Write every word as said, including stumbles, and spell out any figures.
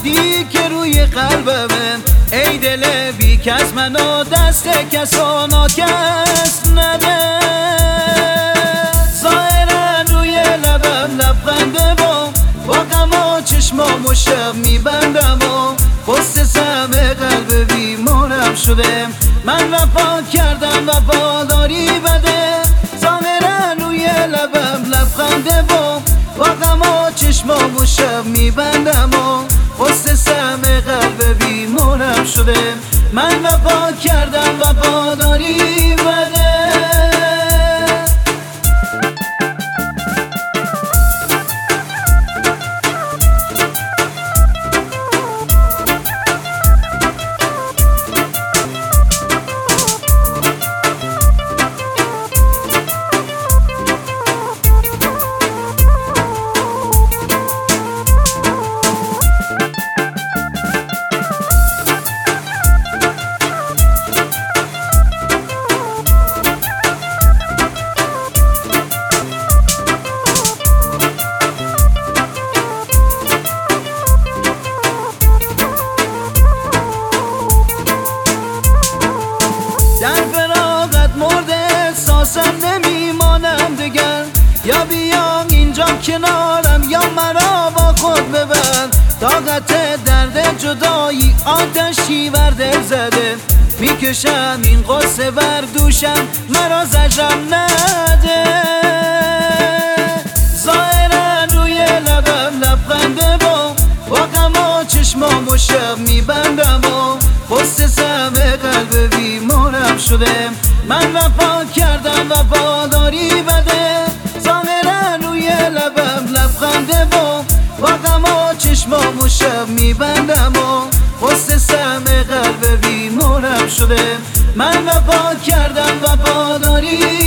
اومدی که روی قلبمه، ای دل بی کس منو دست کسا ناکس نده. ظاهرا روی لبم لبخنده با با غم و چشمام و شب میبندم و قصه سم قلب بیمارم شده. من وفا کردم وفاداری بده، ظاهرا روی لبم لبخنده با با غم و چشمام و شب میبندم و قصه سم قلب بیمارم شده. من وفا کردم وفاداری بده. در فراغت مرد احساسم نمیمانم دگر، یا بیا اینجا کنارم یا مرا با خود ببر. طاقت درد جدایی آتشی بر دل زده، میکشم این قصه بر دوشم مرا زجرم نده. ظاهرا روی لبم لبخنده با با غم و چشمام و شب میبندم و قصه سم قلب بیمارم شده. من وفا کردم وفاداری بده، ظاهرا روی لبم لبخنده با با غم و چشمام و شب میبندم و قصه سم قلب بیمارم شده. من وفا کردم وفاداری